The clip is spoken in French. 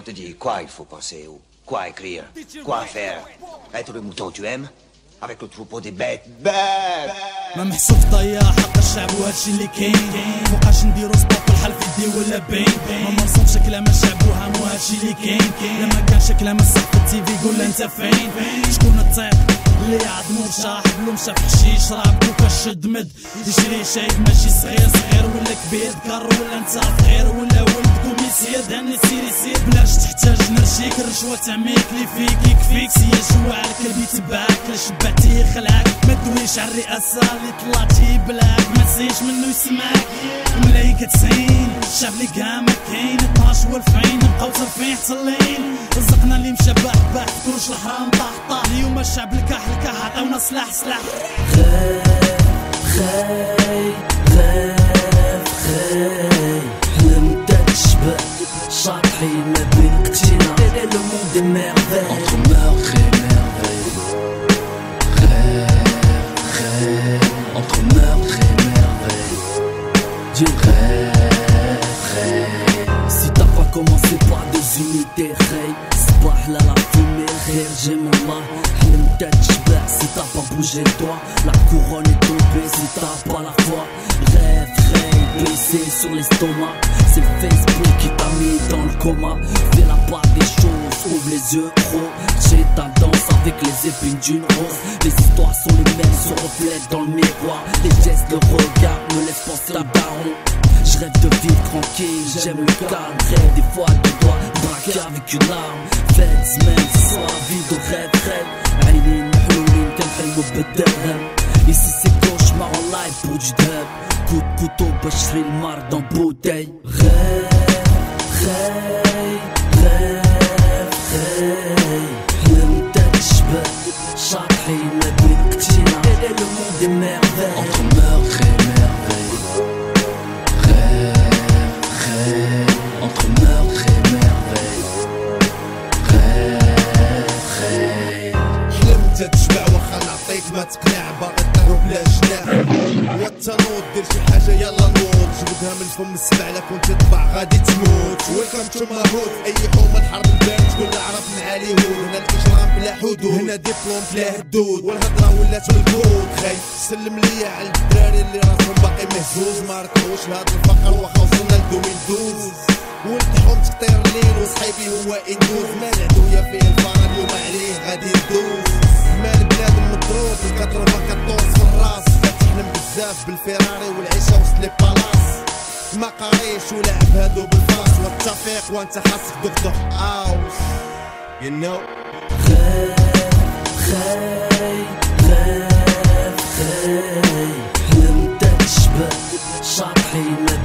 On te dit quoi il faut penser, ou quoi écrire, quoi faire. Être le mouton que tu aimes, avec le troupeau des bêtes. ما محسوب طياح حق الشعب وهادشي اللي كاين مبقاش نديرو سبوق الحل في يدي ولا بين ما منصوبش كلام الشعب وهام وهادشي اللي كاين لما كانش كلام الصح في التيفي قول انت فين شكون الطيب اللي عظمو مشى حبلو مشى في حشيش راه بوكا شد مد يشري شايب ماشي صغير ولا كبير كار ولا انت صغير ولا ولد قوم يسير دهني سير بلاش تحتاج نرشيك الرشوة تعميك اللي فيك يكفيك سيا جوع الكلب يتبعك لا شبعتي يخلعك ما تدويش على الرئاسة اللي طلعتي بلاك ما تزيش منو يسمعك ملايكة 90 الشعب اللي كاع ما كاين 12 و2000 نبقاو صرفين حتى الليل رزقنا اللي مشى باح كلش الحرام طاح اليوم الشعب الكاح عطاونا سلاح حلم تشبع شاطحي ما بين كتينا le monde est merveille entre meurtre et merveille rêve entre meurtre et merveille Dieu rêve si t'as pas commencé par des unités rêve صباح لا la fumée خير j'ai mon mal حلم تشبع si t'as pas bougé le doigt la couronne est tombée si t'as pas la foi rêve blessé sur l'estomac c'est le Facebook qui t'a mis dans le coma fais la part des choses ouvre les yeux gros j'ai ta danse avec les épines d'une rose les histoires sont les mêmes se reflètent dans le miroir les gestes de regard me laissent penser à daron je rêve de vivre tranquille j'aime le calme rêve des fois de doigts braquer avec une arme fête semaine soir vie de rêve عينين محلولين كنحلمو بالدرهم ici c'est cauchemar en live pour du dub coup de couteau باش تشري المار dans bouteille حلم تشبع شاطحي ما بين كتينا le monde est merveille entre meurtre et merveille rêve entre meurtre et merveille rêve حلم تشبع واخا نعطيك ما تقنع باغي تهرب بلا جناح يا تنوض دير شي حاجه يلا نوض جبدها من فم السبع لا كنت تطبع غادي تموت ويلكم تو ماهود اي حومه الحرب البارد تقول عرف من عليهود هنا الاجرام بلا حدود هنا ديبلوم بلا هدود والهضره ولات بالكود خاي سلم ليا على الدراري اللي راسهم باقي مهزوز ما ركبوش لهاد الفقر واخا وصلنا ل2012 ولدهم تقطير الليل وصحيبي هو اندوز ما العدويه فيه الفار اليوم عليه غادي يدوز مال بنادم مضروب الكتروفا كطوس في الراس تحلم بزاف بالفيراري والعيشه وسط لي بالاس ما قاريش ولعب هادو بالفاس والتفيق وانت حاسك دق اوس you know حلم تشبع شاطحي